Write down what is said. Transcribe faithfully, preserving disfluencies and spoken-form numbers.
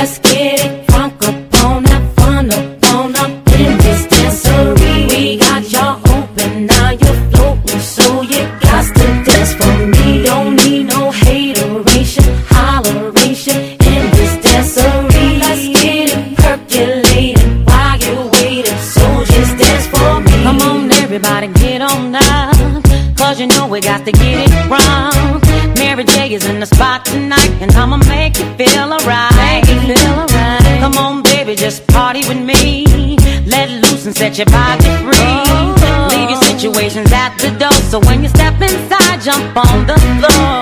Let's get it crunk up on that fun up on up in this dancery. We got y'all open, now you're floating, so you got to dance for me. Don't need no hateration, holleration in this dancery. Let's get it percolating while you're waiting, so just dance for me. Come on, everybody, get on up, cause you know we got to get it wrong. Mary J is in the spot tonight, and I'ma make you feel alright. Make you feel alright. Come on, baby, just party with me. Let loose and set your body free. Oh. Leave your situations at the door, so when you step inside, jump on the floor.